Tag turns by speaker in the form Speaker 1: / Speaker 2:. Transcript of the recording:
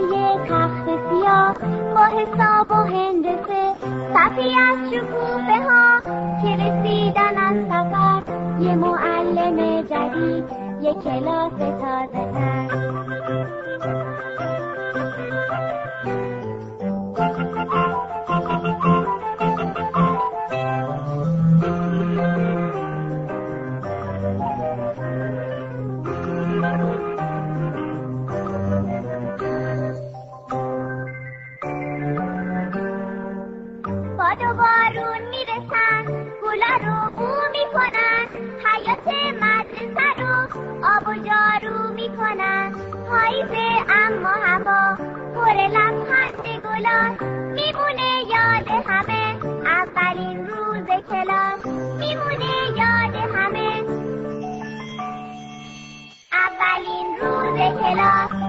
Speaker 1: روی تخت سیاه با حساب و هندسه، صفی از شکوفه ها که رسیدن از سفر، یه معلم جدید، یه کلاس تازه تر. باد و بارون میرسن، گلا رو بو میکنن، حیات مدرسه رو آب و جارو میکنن. پاییزه اما هوا پر لبخند گلان، میمونه یاد همه اولین روز کلاس، میمونه یاد همه اولین روز کلاس.